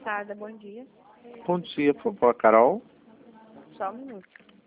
Sada, bom dia. Bom dia, por favor, Carol. Só um minuto.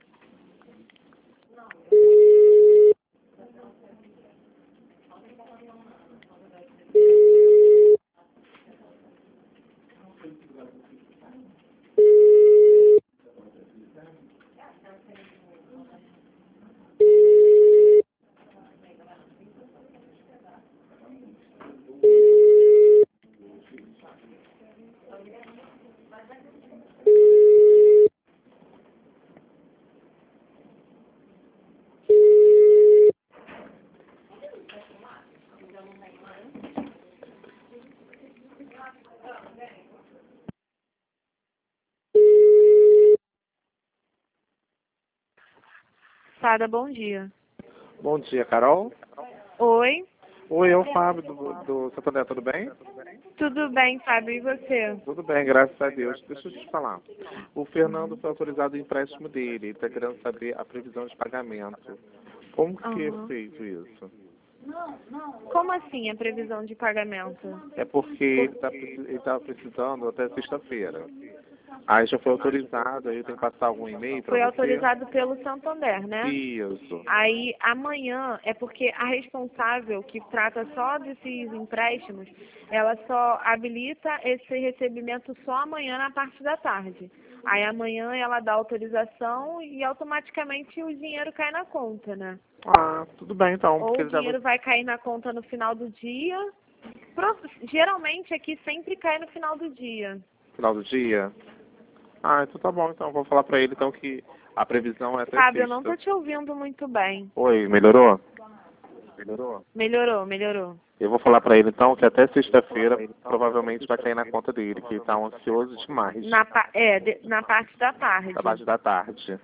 Sada, bom dia. Bom dia, Carol. Oi, Oi, é o Fábio do Santander, tudo bem? tudo bem, Fábio, e você? Tudo bem, graças a Deus. Deixa eu te falar. O Fernando foi autorizado o empréstimo dele, ele está querendo saber a previsão de pagamento. Como que é Aham. feito isso? Como assim a previsão de pagamento? É porque ele tá precisando até sexta-feira. Aí já foi autorizado, aí eu tenho que passar algum e-mail para Foi você? autorizado pelo Santander, né? Isso. Aí amanhã é porque a responsável que trata só desses empréstimos, ela só habilita esse recebimento só amanhã na parte da tarde. Aí amanhã ela dá autorização e automaticamente o dinheiro cai na conta, né? Ah, tudo bem então, Ou porque o ele tava dinheiro vai cair na conta no final do dia. Geralmente aqui sempre cai no final do dia. no final do dia. Ah, então tá bom, então vou falar pra ele então que a previsão é até Fábio, eu não tô sexta. te ouvindo muito bem. Oi, melhorou? Melhorou? Melhorou, melhorou. Eu vou falar pra ele então que até sexta-feira provavelmente vai cair na conta dele, que ele tá ansioso demais. Na parte da tarde. Da parte da tarde.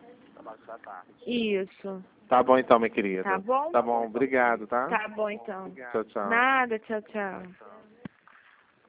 Isso. Tá bom então, minha querida. Tá bom? Tá bom, obrigado, tá? Tá bom então. Tchau, tchau. Nada, tchau, tchau.